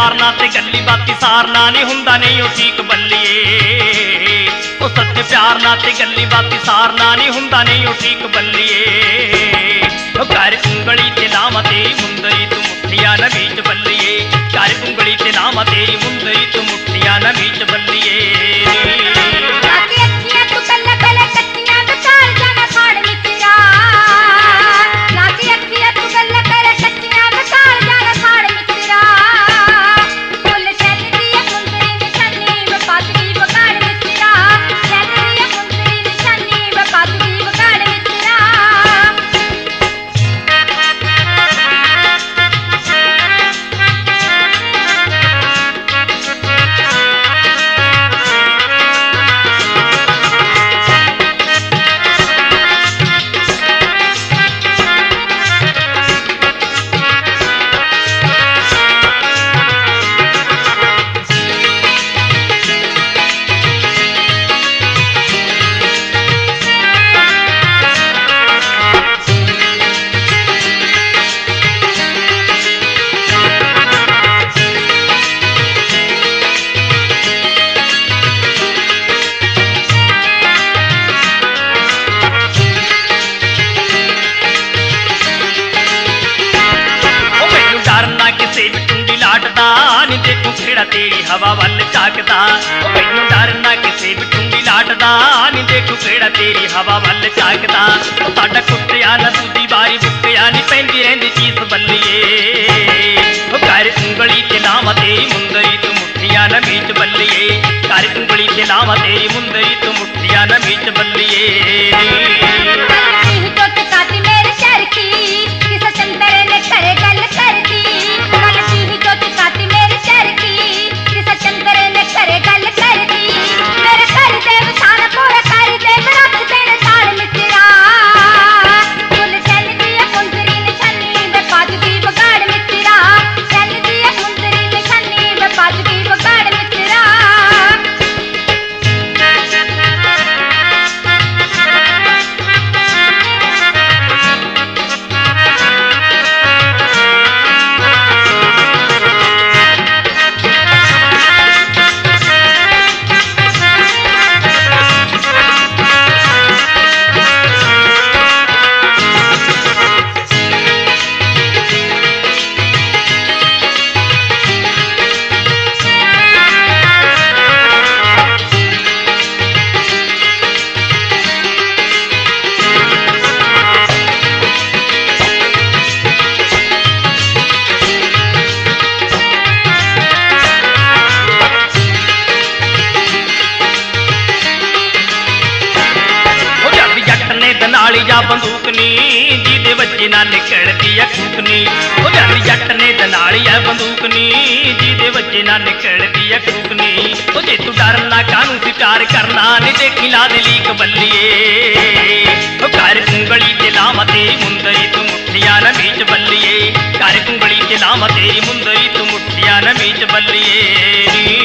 प्यार ना ते गल्ली बाती सारना नहीं हुंदा नहीं ओ ठीक बल्लिए ओ सच्चे प्यार ना ते गल्ली बाती सारना नहीं हुंदा नहीं ओ ठीक बल्लिए ओ कर उंगली ते लावा तेरी मुंदरी तू मुठिया न बीच बल्लिए कर उंगली ते लावा तेरी मुंदरी तू मुठिया न बीच बल्लिए तेरी हवा वल झाकदा मैनू डर ना किसे भी टुंगी लाटदा नी देखू केड़ा तेरी हवा वल झाकदा साडा कुत्तिया ना दूजी बारी बुक्किया नी पैंदी रहिंदी चीस बल्लिए कर उंगली ते लावा तेरी मुंदरी तू मुठिया न बीच बल्लिए कर उंगली ते लावा तेरी मुंदरी तू मुठिया न बीच बल्लिए जा बंदूक नी जिदे बच्चे ना निकलती है कूकनी ओ जानी जट ने दनाली है बंदूक नी जिदे बच्चे ना निकलती है कूकनी ओ जे तू डरना कानू से प्यार करना नी देखी ला दे लीक बल्लिए ओ कर उंगली ते लावा तेरी मुंदरी तू मुठिया न बीच बल्लिए कर उंगली ते लावा तेरी मुंदरी तू मुठिया न बीच बल्लिए